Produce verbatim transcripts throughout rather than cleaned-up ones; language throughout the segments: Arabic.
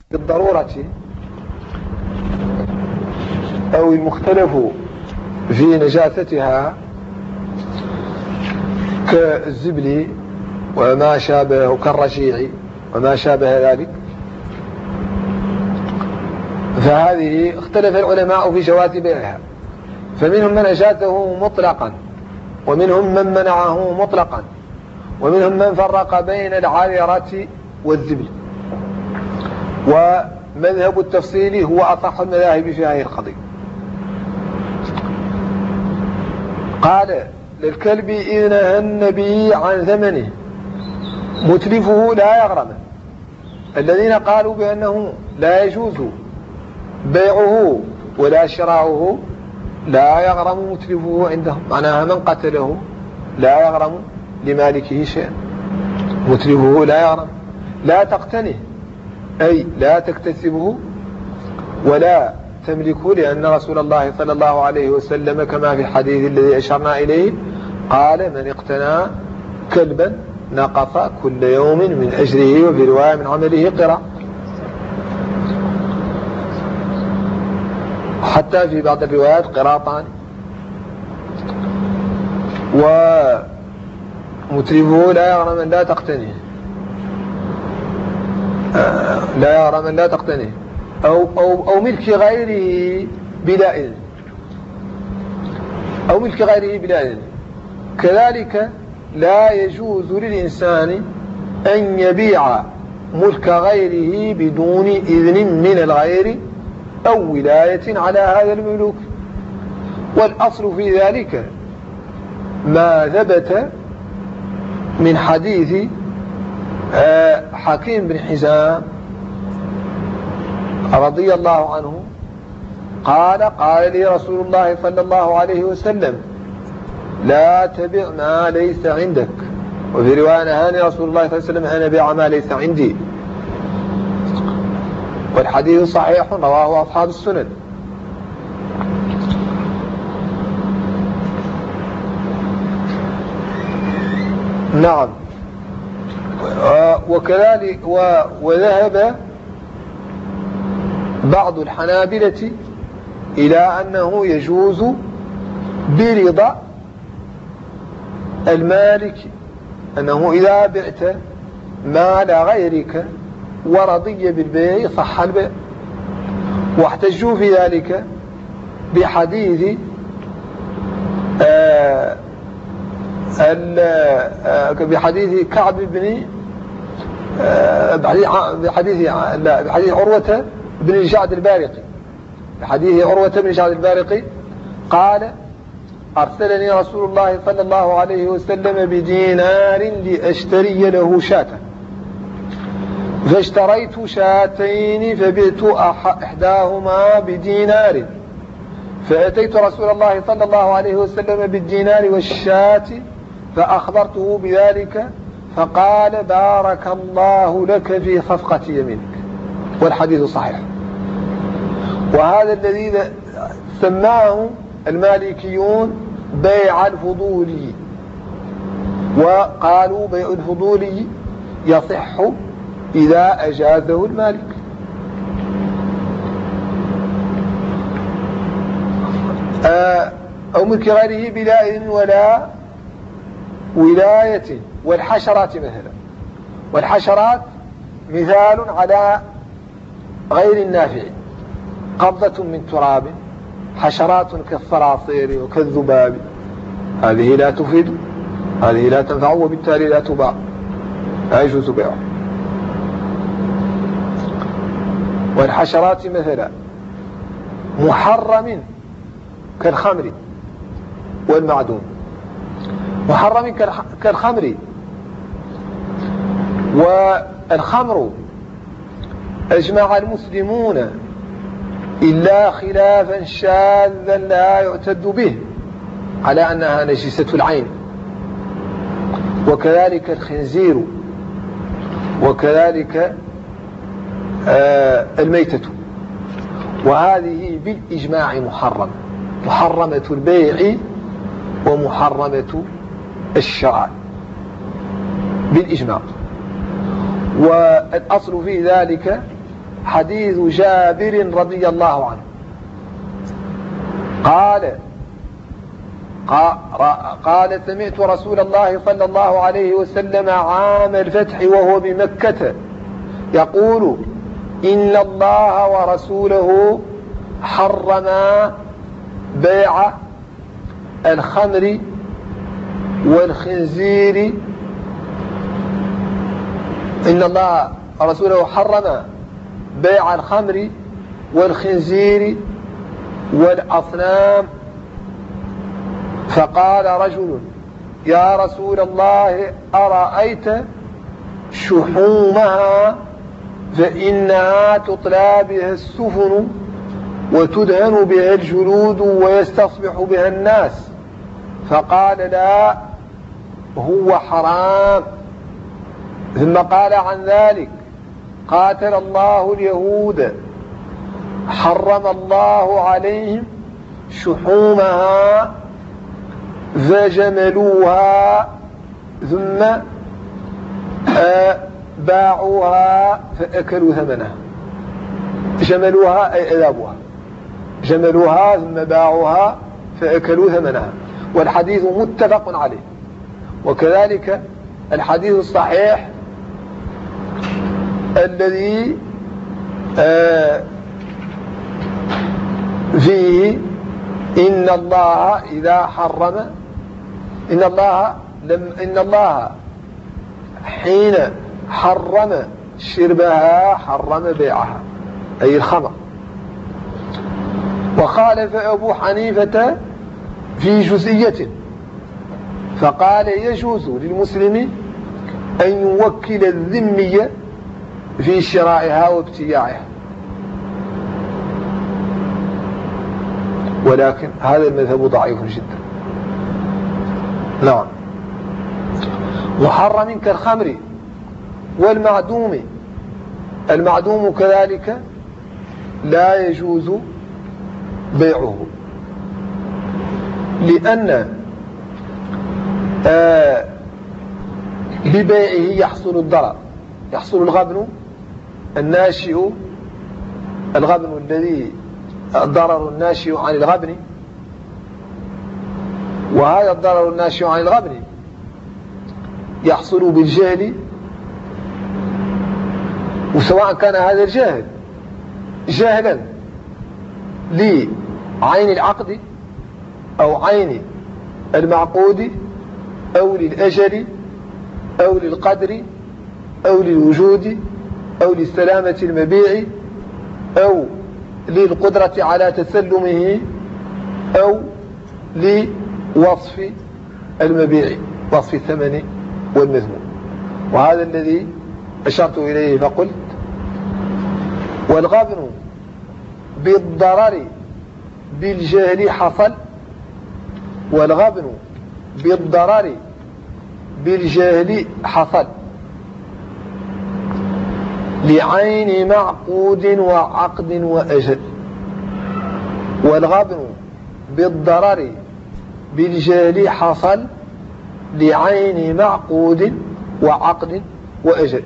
بالضرورة أو المختلف في نجاستها كالزبل وما شابه كالرشيع وما شابه ذلك، فهذه اختلف العلماء في جواز بيعها، فمنهم من أجازه مطلقا ومنهم من منعه مطلقا ومنهم من فرق بين العاررة والزبل، ومذهب التفصيل هو أصح المذاهب في هذه القضية. قال للكلب إذ نهى النبي عن ثمنه متلفه لا يغرم. الذين قالوا بأنه لا يجوز بيعه ولا شراؤه لا يغرم متلفه عندهم، معناها من قتله لا يغرم لمالكه شيئا، متلفه لا يغرم. لا تقتنه أي لا تكتسبه ولا تملكه، لأن رسول الله صلى الله عليه وسلم كما في الحديث الذي أشرنا إليه قال من اقتنى كلبا نقص كل يوم من أجره، وفي رواية من عمله قرع. حتى في بعض الروايات قراطان. ومتلفه لا يغرم من لا تقتنيه، لا يغرم من لا تقتنيه أو, أو, أو ملك غيره بلا إذن، أو ملك غيره بلا إذن. كذلك لا يجوز للإنسان أن يبيع ملك غيره بدون إذن من الغير أو ولاية على هذا الملوك. والأصل في ذلك ما ثبت من حديث حكيم بن حزام رضي الله عنه قال قال لي رسول الله صلى الله عليه وسلم لا تبع ما ليس عندك، وفي رواية نهاني رسول الله صلى الله عليه وسلم أن أبيع ما ليس عندي. والحديث صحيح رواه أصحاب السنن. نعم. وكذلك وذهب بعض الحنابلة إلى أنه يجوز برضا المالك، أنه إذا بعت مال غيرك ورضي بالبيع صح البيع. واحتجوا في ذلك بحديث آه بحديث كعب بن آه بحديث لا بحديث عروة بن الجعد البارقي، بحديث عروة بن الجعد البارقي قال أرسلني رسول الله صلى الله عليه وسلم بدينار لأشتري له شاة، فاشتريت شاتين فبعت إحداهما بدينار، فأتيت رسول الله صلى الله عليه وسلم بالدينار والشاة فأخبرته بذلك فقال بارك الله لك في صفقة يمينك. والحديث صحيح. وهذا الذي سماه المالكيون بيع الفضولي، وقالوا بيع الفضولي يصح إذا أجازه المالك. أو ملك غيره بلا إذن ولا ولاية. والحشرات مثلا، والحشرات مثال على غير النافع، قبضة من تراب، حشرات كالصراصير وكالذباب، هذه لا تفيد، هذه لا تنفع، وبالتالي لا تباع، لا يجوز بيعها. والحشرات مثلا محرم كالخمر والمعدوم، محرم كالخمر. والخمر أجمع المسلمون إلا خلافا شاذا لا يعتد به على أنها نجسة العين، وكذلك الخنزير، وكذلك آه الميتة، وهذه بالإجماع محرم، محرمة البيع ومحرمة الشراء بالإجماع. والأصل في ذلك حديث جابر رضي الله عنه قال قال سمعت رسول الله صلى الله عليه وسلم عام الفتح وهو بمكة يقول إن الله ورسوله حرما بيع الخمر والخنزير إن الله ورسوله حرم بيع الخمر والخنزير والأصنام. فقال رجل يا رسول الله أرأيت شحومها فإنها تطلى بها السفن وتدهن بها الجلود ويستصبح بها الناس. فقال لا هو حرام. ثم قال عن ذلك قاتل الله اليهود حرم الله عليهم شحومها فجملوها ثم باعوها فأكلوا ثمنها. جملوها أي أذابوها، جملوها ثم باعوها فأكلوا ثمنها. والحديث متفق عليه. وكذلك الحديث الصحيح الذي فيه إن الله إذا حرم إن الله لم إن الله حين حرم شربها حرم بيعها أي الخمر. وخالف أبو حنيفة في جزئية فقال يجوز للمسلم أن يوكل الذمية في شرائها وابتياعها، ولكن هذا المذهب ضعيف جدا. نعم. محرم كالخمر والمعدوم. المعدوم كذلك لا يجوز بيعه، لأن آه ببيعه يحصل الضرر، يحصل الغبن الناشئ، الغبن الذي الضرر الناشئ عن الغبن. وهذا الضرر الناشئ عن الغبن يحصل بالجهل، وسواء كان هذا الجهل جهلا لعين العقد أو عين المعقود أو للأجل أو للقدر أو للوجود أو لسلامة المبيع أو للقدرة على تسلمه أو لوصف المبيع، وصف الثمن والمذموم. وهذا الذي أشرت إليه فقلت والغبن بالضرر بالجهل حصل، والغبن بالضرر بالجهل حصل لعين معقود وعقد وأجل. والغبن بالضرر بالجهل حصل لعين معقود وعقد وأجل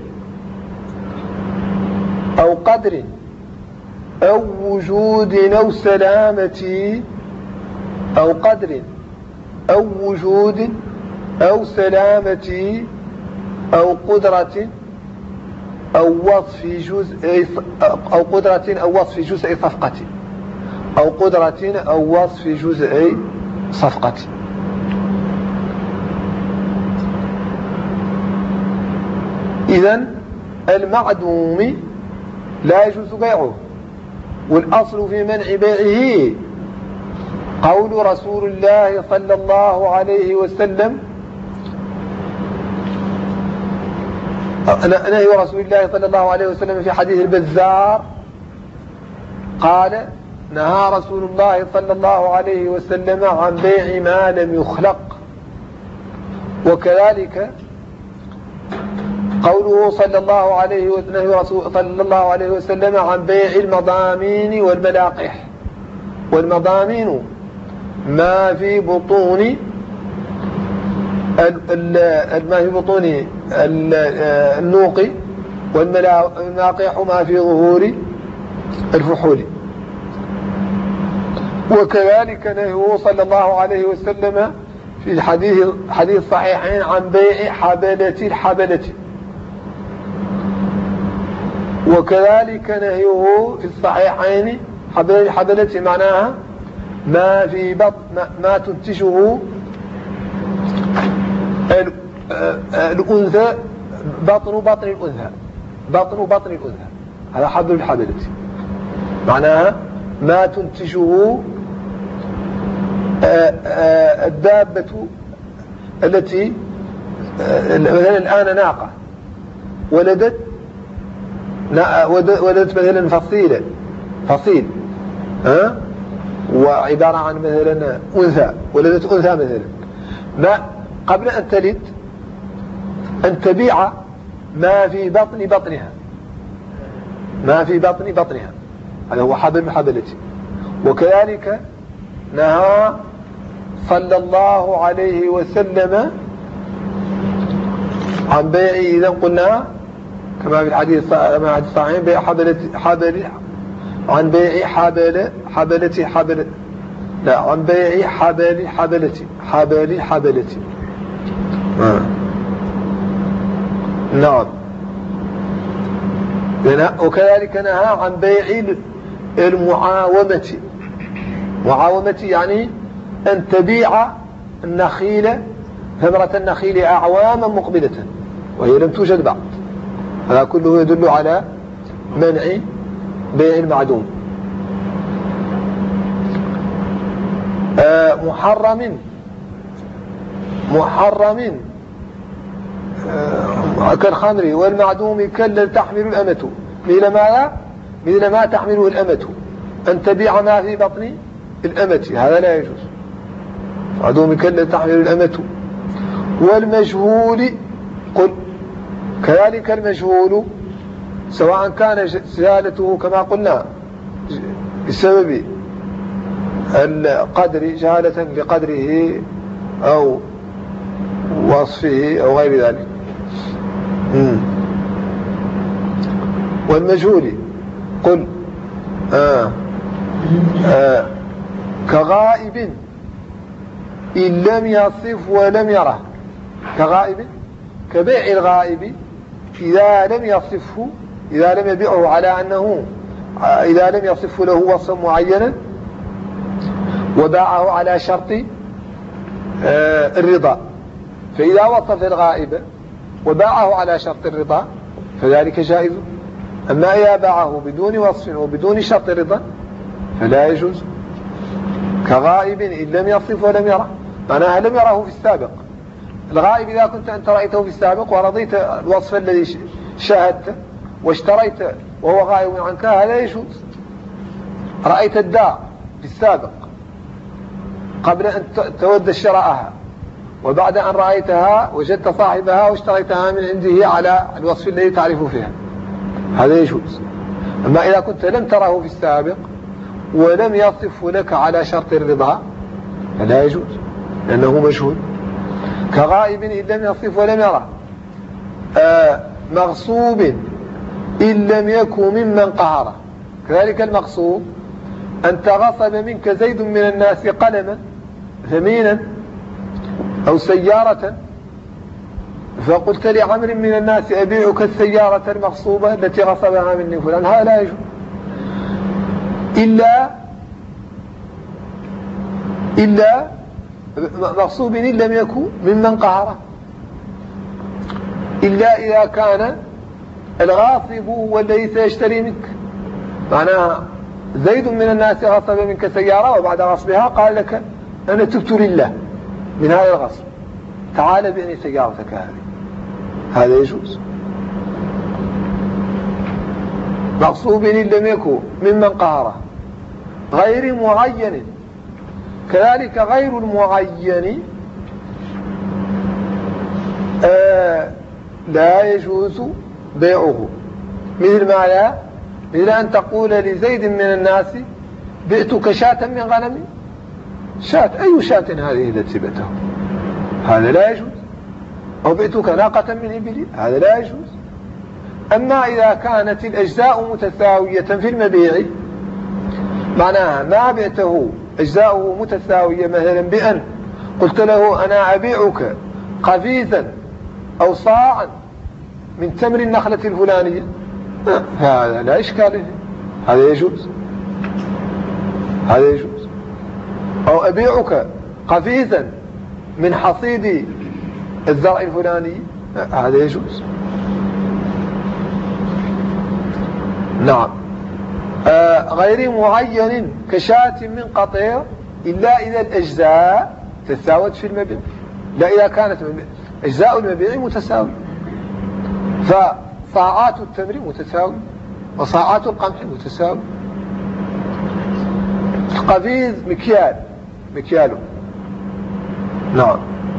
أو قدر أو وجود أو سلامة أو قدر أو وجود أو سلامة أو قدرة أو وصف جزء أو قدرة أو وصف جزء صفقة أو قدرة أو وصف جزء صفقة. إذن المعدوم لا يجوز بيعه، والأصل في منع بيعه قول رسول الله صلى الله عليه وسلم نهي رسول الله صلى الله عليه وسلم في حديث البزار قال نهى رسول الله صلى الله عليه وسلم عن بيع ما لم يخلق. وكذلك قوله صلى الله عليه وسلم رسول صلى الله عليه وسلم عن بيع المضامين والملاقح. والمضامين ما في بطون ما في بطون النوق، والملاقح ما في ظهور الفحول. وكذلك نهيه صلى الله عليه وسلم في الحديث حديث الصحيحين عن بيع حبلة الحبلة. وكذلك نهيه في الصحيحين حبلة الحبلة معناها ما في بطن ما, ما تنتجه الأنثى بطن بطن الأنثى بطن بطن الأنثى هذا حبل الحبلة معناها ما تنتجه الدابة التي مثلا الآن ناقة ولدت ولدت مثلا فصيلة فصيل ها وعبارة عن مثلا أنثى ولدت أنثى مثلا ما قبل أن تلد أن تبيع ما في بطن بطنها ما في بطن بطنها هذا هو حبل الحبلة. وكذلك نهى صلى الله عليه وسلم عن بيع إذا قلنا كما في الحديث الصحيح بيع حبلة حبل عن بيع حبل حبلة حبل لا عن بيع حبل حبلة حبل حبلة آه. نعم. وكذلك نهى عن بيع المعاومة. معاومة يعني أن تبيع النخيل ثمرة النخيل أعواما مقبلة وهي لم توجد بعد. هذا كله يدل على منع بيع المعدوم. آه محرم محرم آه كالخمر والمعدوم كلا تحمل الأمة مثل ماذا؟ مثل ما تحمله الأمة أن تبيع ما في بطن الأمة هذا لا يجوز. معدوم كلا تحمل الأمة. والمجهول قل كذلك المجهول سواء كان جهالته كما قلنا بسبب القدر جهالة بقدره أو وصفه أو غير ذلك. مم. والمجهول قل آه آه كغائب إن لم يصف ولم يره. كغائب كبيع الغائب إذا لم يصفه إذا لم يبيعه على أنه إذا لم يصف له وصفا معينا وباعه على شرط آه الرضا فإذا وصف الغائب وباعه على شرط الرضا فذلك جائز. أما إذا باعه بدون وصف وبدون شرط الرضا فلا يجوز. كغائب إن لم يصف ولم يره معناها لم يره في السابق. الغائب إذا كنت أنت رأيته في السابق ورضيت الوصف الذي شاهدته واشتريت وهو غائب عنك هذا يجوز. رأيت الدار في السابق قبل أن تود شراءها وبعد أن رأيتها وجدت صاحبها واشتريتها من عنده على الوصف الذي تعرف فيها هذا يجوز. أما إذا كنت لم تره في السابق ولم يصف لك على شرط الرضا فلا يجوز لأنه مجهول. كغائب إن لم يصف ولم يره. آه مغصوب إن لم يكن ممن قهره. كذلك المغصوب أنت غصب منك زيد من الناس قلما ثمينا أو سيارة فقلت لعمر من الناس أبيعك السيارة المغصوبة التي غصبها مني فلان هذا لا يجوز إلا إلا مغصوب إن لم يكن ممن قهره إلا إذا كان الغاصب هو الذي سيشتري منك. معناها زيد من الناس غصب منك سيارة وبعد غصبها قال لك أنا تبت لله من هذا الغصب تعال بعني سيارتك هذه هذا يجوز. مغصوب إن لم يكن ممن قهره. غير معين كذلك غير المعين آه لا يجوز بيعه. مثل ما لا مثل أن تقول لزيد من الناس بئتك شاة من غنم. شاة أي شاة هذه التي بئته هذا لا يجوز. أو بئتك ناقة من إبلي هذا لا يجوز. أما إذا كانت الأجزاء متساوية في المبيع، معناها ما بعته أجزاؤه متساوية، مثلا بأن قلت له أنا أبيعك قفيزا أو صاعا من تمر النخلة الفلانية، هذا لا إشكال فيه، هذا يجوز، هذا يجوز. أو أبيعك قفيزا من حصيد الزرع الفلاني، هذا يجوز. نعم. آه غير معين كشاة من قطيع، إلا إذا الأجزاء تساوت في المبيع، لا إذا كانت أجزاء المبيع متساوية، فصاعات التمر متساوية وصاعات القمح متساوية. قفيز مكيال مكياله. نعم.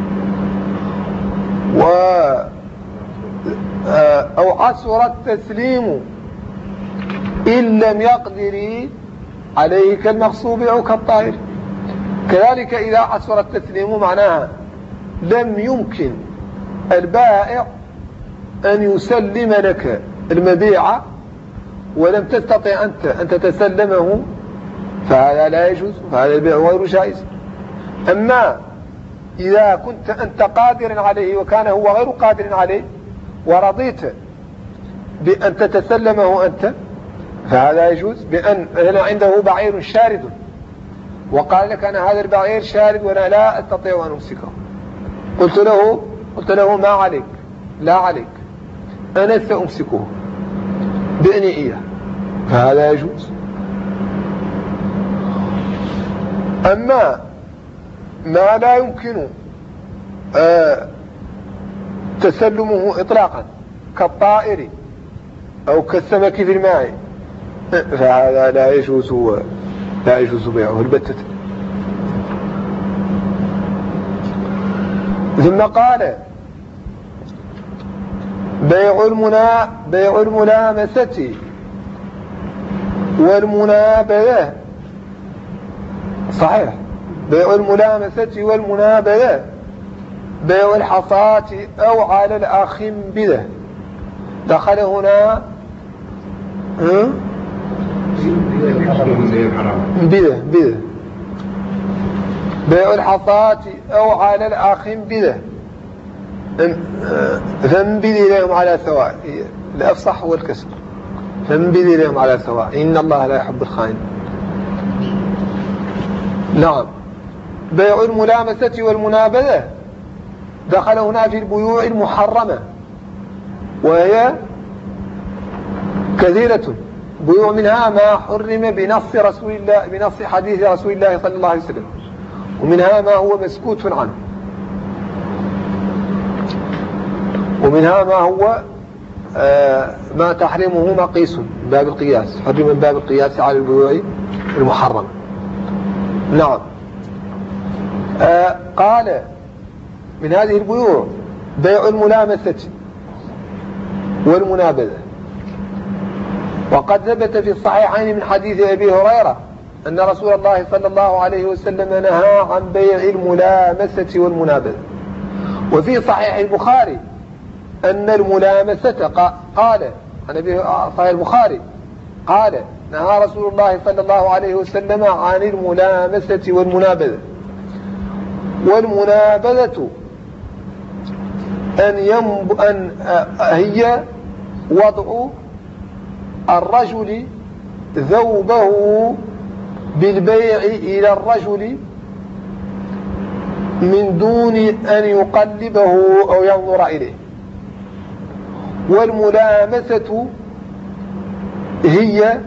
و أو عسر التسليم إن لم يقدر عليه كالمغصوب أو كالطائر. كذلك إذا عسر التسليم معناها لم يمكن البائع أن يسلم لك المبيع ولم تستطع أنت أن تتسلمه، فهذا لا يجوز، فهذا البيع غير جائز. أما إذا كنت أنت قادر عليه وكان هو غير قادر عليه ورضيت بأن تتسلمه أنت، فهذا يجوز. بأن هنا عنده بعير شارد وقال لك أنا هذا البعير شارد وأنا لا أستطيع أن أمسكه، قلت له قلت له ما عليك، لا عليك، أنا سأمسكه بإني إياه، فهذا يجوز. أما ما لا يمكن آه تسلمه إطلاقا كالطائر أو كالسمك في الماء، فهذا لا يجوز لا يجوز بيعه البتة. ثم قال بيع المنا بيع الملامسة والمنابذة، صحيح، بيع الملامسة والمنابذة، بيع الحصاة أو على الأخنبذة. دخل هنا بذة بذة بيع الحصاة أو على الأخنبذة، فانبذ إليهم على سواء، الأفصح هو الكسر، فانبذ إليهم على سواء إن الله لا يحب الخائن. نعم. بيع الملامسة والمنابذة دخل هنا في البيوع المحرمة، وهي كثيرة، بيوع منها ما حرم بنص رسول الله بنص حديث رسول الله صلى الله عليه وسلم، ومنها ما هو مسكوت عنه، ومنها ما هو آه ما تحرمه مقيس من باب القياس، حرم من باب القياس على البيوع المحرمة. نعم. آه قال من هذه البيوع بيع الملامسة والمنابذة. وقد ثبت في الصحيحين من حديث أبي هريرة أن رسول الله صلى الله عليه وسلم نهى عن بيع الملامسة والمنابذة. وفي صحيح البخاري أن الملامسة قال عن أبي صحيح البخاري قال نهى رسول الله صلى الله عليه وسلم عن الملامسة والمنابذة. والمنابذة أن, ينب... أن هي وضع الرجل ذوبه بالبيع إلى الرجل من دون أن يقلبه أو ينظر إليه. والملامسة هي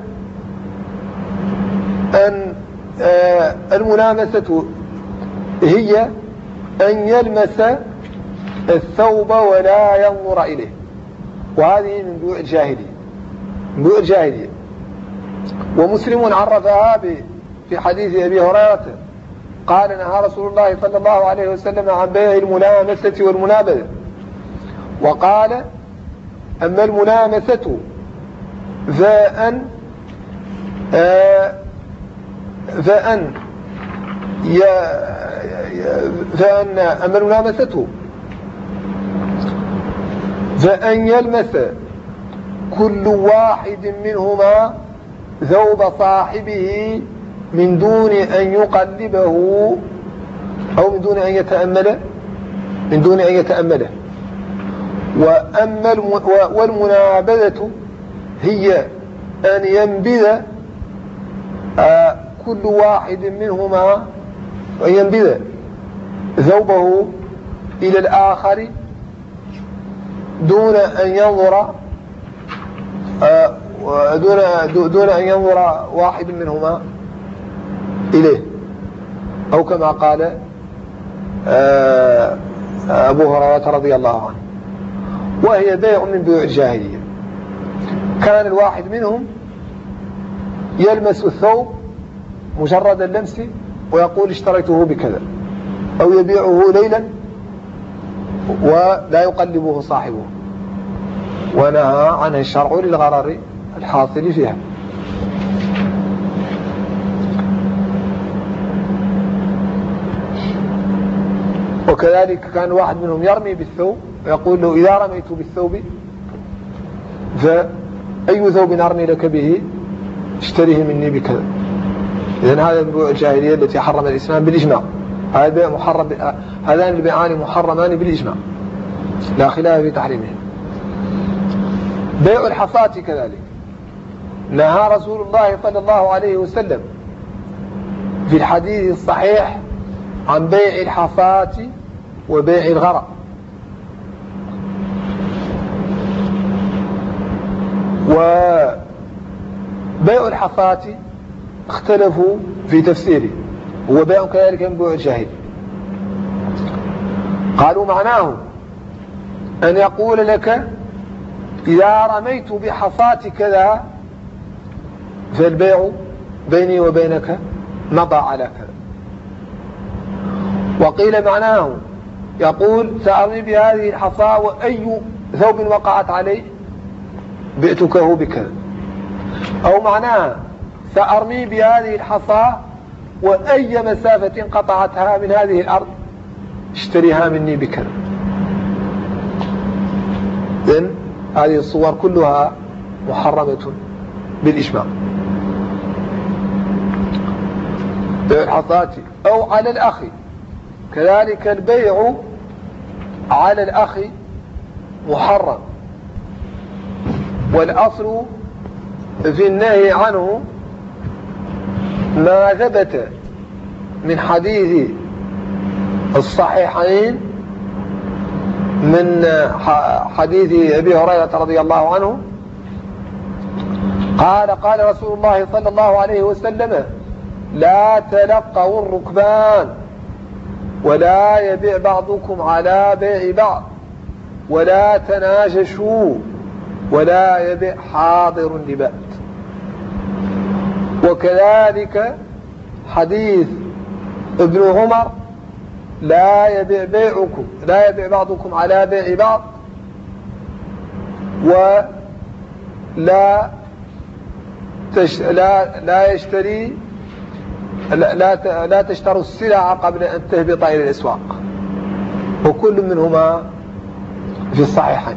أن آه الملامسة هي أن يلمس الثوب ولا ينظر إليه، وهذه من بيوع الجاهلية، من بيوع الجاهلية. ومسلم عرفها في حديث أبي هريرة قال نهى رسول الله صلى الله عليه وسلم عن بيع الملامسة والمنابذة. وقال أما الملامسة فأن آه فأن فأن أما الملامسة فأن يلمس كل واحد منهما ثوب صاحبه من دون أن يقلبه أو من دون أن يتأمله من دون أن يتأمله وأما والمنابذة هي أن ينبذ كل واحد منهما أن ينبذ ثوبه إلى الآخر دون أن ينظر دون دون أن ينظر واحد منهما إليه، أو كما قال أبو هريرة رضي الله عنه، وهي بيع من بيوع الجاهلية. كان الواحد منهم يلمس الثوب مجرد اللمس ويقول اشتريته بكذا، أو يبيعه ليلا ولا يقلبه صاحبه، ونهى عنه الشرع للغرر الحاصل فيها. وكذلك كان واحد منهم يرمي بالثوب ويقول له إذا رميت بالثوب فأي ثوب أرمي لك به اشتريه مني بكذا. إذن هذا من بيوع الجاهلية التي حرم الإسلام بالإجماع. هذا محرم، هذان البيعان محرمان بالإجماع لا خلاف في تحريمهم. بيع الحصاة كذلك نهى رسول الله صلى الله عليه وسلم في الحديث الصحيح عن بيع الحصاة وبيع الغرق. وبيع الحصاة اختلفوا في تفسيره، هو بيع كذلك من بيوع الجاهل. قالوا معناه أن يقول لك إذا رميت بحصاة كذا فالبيع بيني وبينك مضى على كذا. وقيل معناه يقول سأرمي بهذه الحصاة وأي ثوب وقعت عليه بئتكه بكذا، أو معناه سأرمي بهذه الحصاة وأي مسافة قطعتها من هذه الأرض اشتريها مني بكذا. إذن هذه الصور كلها محرمة بالإجماع. بيع الحصاة أو على الأخ كذلك البيع على الأخ محرم، والأصل في النهي عنه ما ثبت من حديث الصحيحين من حديث أبي هريرة رضي الله عنه قال قال رسول الله صلى الله عليه وسلم لا تلقوا الركبان ولا يبيع بعضكم على بيع بعض ولا تناجشوا ولا يبيع حاضر لبأت. وكذلك حديث ابن عمر لا يبيع بيعكم لا يبيع بعضكم على بيع بعض ولا تش لا لا يشتري لا لا, لا تشتروا السلع قبل أن تهبط إلى الأسواق، وكل منهما في الصحيحين.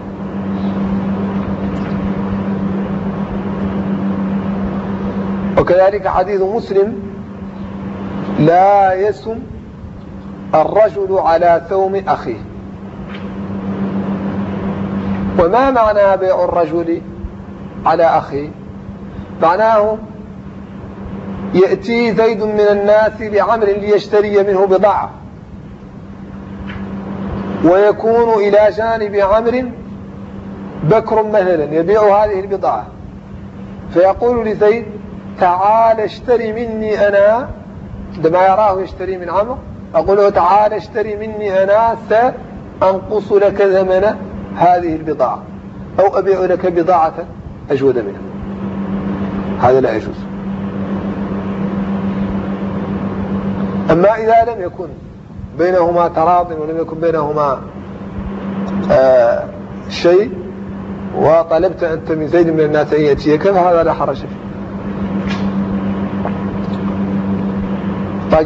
وكذلك حديث مسلم لا يسم الرجل على ثوم أخيه. وما معنى بيع الرجل على أخيه؟ معناه يأتي زيد من الناس لعمر ليشتري منه بضاعة، ويكون إلى جانب عمر بكر مثلا يبيع هذه البضاعة، فيقول لزيد تعال اشتري مني أنا، عندما يراه يشتري من عمر أقول له تعال اشتري مني أنا سأنقص لك ثمن هذه البضاعة، أو أبيع لك بضاعة أجود منها. هذا لا يجوز. أما إذا لم يكن بينهما تراض ولم يكن بينهما آه شيء وطلبت أنت من زيد من الناس أن يأتيك فهذا لا حرج فيه. طيب،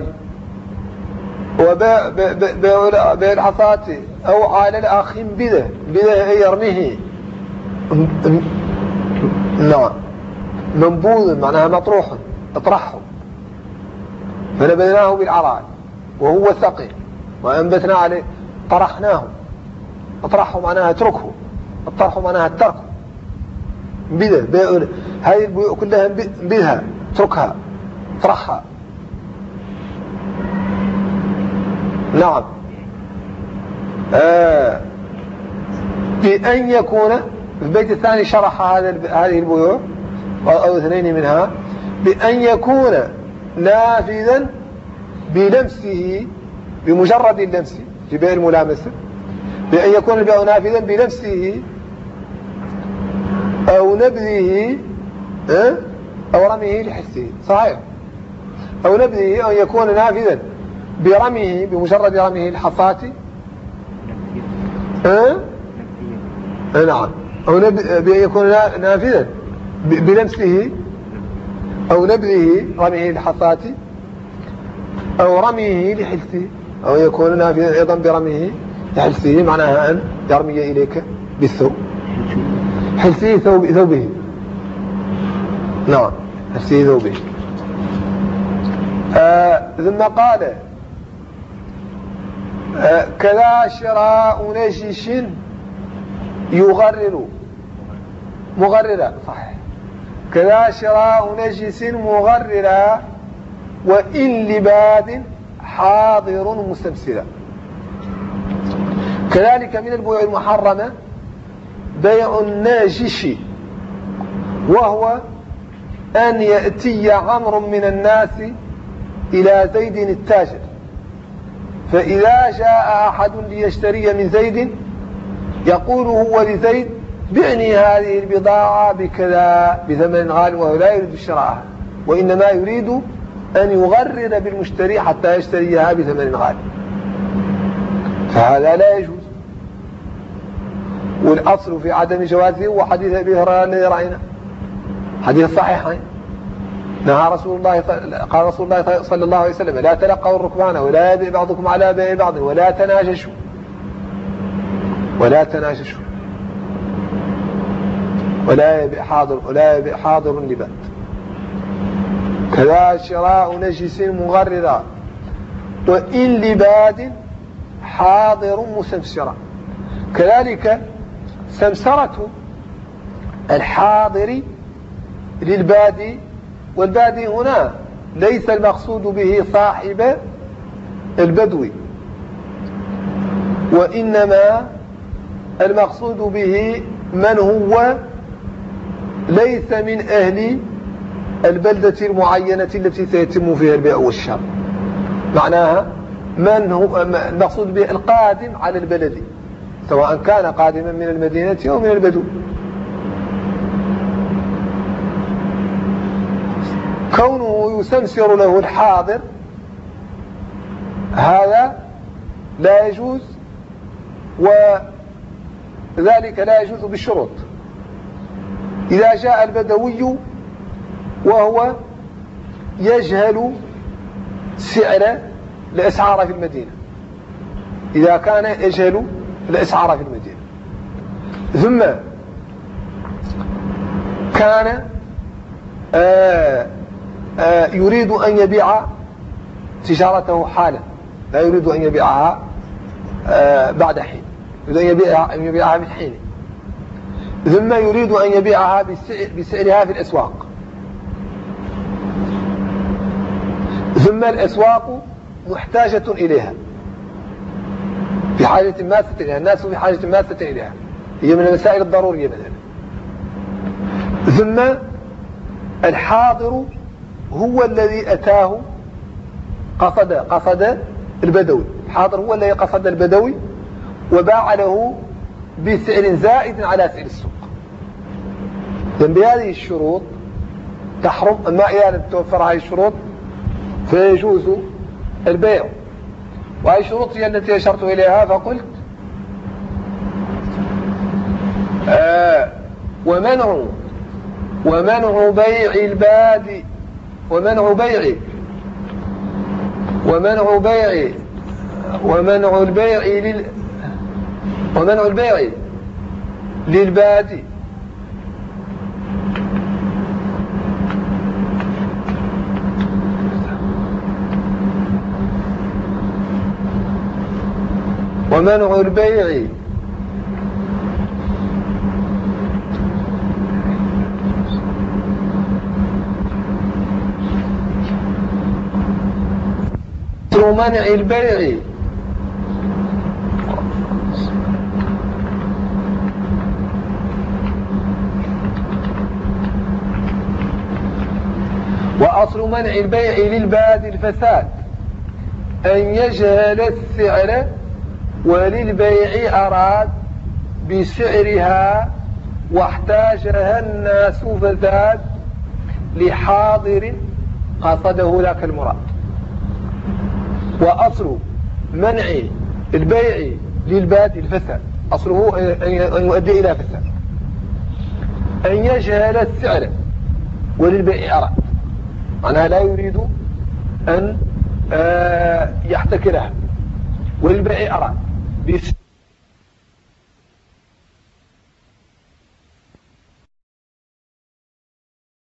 وبيع الحصاة أو على الأخ بذه بذه أي يرميه نعم منبوذ معناها مطروح اطرحه، فنبذناه بالعراء وهو ثقيل وأنبتنا عليه طرحناه. اطرحه معناها اتركه، الطرح معناها الترك. بذا هذه البيوع كلها بذها اتركها اطرحها. نعم آه بأن يكون في البيت الثاني شرح هذه البيوع أو اثنين منها بأن يكون نافذا بلمسه بمجرد اللمس في بيع الملامسة، بأن يكون البيع نافذا بلمسه أو نبذه أو رميه لحسه. صحيح. أو نبذه أو يكون نافذا برميه بمجرد رميه الحصاة. أه؟ نعم. أو بأن يكون نافذا بلمسه أو نبذه رميه الحصاة أو رميه لحلسه، أو يكون نافذا أيضا برميه لحلسه معناها أن يرمي إليك بالثوب حلسه ثوب ثوبه. نعم حلسه ثوبه. آه ثم قال آه كذا شراء نجش يغرر مغررا. صحيح. كذا شراء نجس مغررا وإن لباد حاضر مستمسلا. كذلك من البيوع المحرمة بيع الناجش، وهو أن يأتي عمرو من الناس إلى زيد التاجر، فإذا جاء أحد ليشتري من زيد يقول هو لزيد بعني هذه البضاعة بكذا بثمن غال، وهو لا يريد شراءها وإنما يريد أن يغرر بالمشتري حتى يشتريها بثمن غال، فهذا لا يجوز. والأصل في عدم جوازه هو حديث أبي هريرة الذي رأينا حديث صحيحين. نهى رسول الله قال رسول الله صلى الله عليه وسلم لا تلقوا الركبان ولا يبيع بعضكم على بيع بعض ولا تناجشوا ولا تناجشوا ولا يبيع حاضر ولا يبيع حاضر لباد. كذا شراء نجس مغررا وإن لباد حاضر مسمسرا. كذلك سمسرة الحاضر للبادي، والبادي هنا ليس المقصود به صاحب البدو، وإنما المقصود به من هو ليس من أهل البلدة المعينة التي سيتم فيها البيع والشراء. معناها من هو المقصود به القادم على البلد، سواء كان قادما من المدينة أو من البدو. كونه يسمسر له الحاضر هذا لا يجوز، وذلك لا يجوز بالشروط. إذا جاء البدوي وهو يجهل سعر الأسعار في المدينة، إذا كان يجهل الأسعار في المدينة ثم كان آآ آآ يريد أن يبيع تجارته حالا، لا يريد أن يبيعها بعد حين، يريد أن يبيعها, أن يبيعها من حين، ثم يريد أن يبيعها بسعرها في الأسواق، ثم الأسواق محتاجة إليها بحاجة ماسة إليها، الناس بحاجة ماسة إليها، هي من المسائل الضرورية مثلا. ثم الحاضر هو الذي أتاه قصد قصد البدوي، الحاضر هو الذي قصد البدوي وباع له بسعر زائد على سعر السوق. لأن بهذه الشروط تحرم، أما إذا لم توفر هذه الشروط فيجوز البيع. وهذه الشروط هي التي أشرت إليها فقلت آه ومنع ومنع بيع البادي ومنع بيع ومنع بيع ومنع البيع لل ومنع البيع للبادي ومنع البيع منع البيع وأصل منع البيع للباد الفساد أن يجهل السعر وللبيع أراد بسعرها واحتاجها الناس فزاد لحاضر قصده ذاك المراد. وأصل منع البيع للباد الفساد أصله أن يؤدي إلى فساد أن يجهل السعر وللبيع أراد، معناها لا يريد أن يحتكرها وللبيع أراد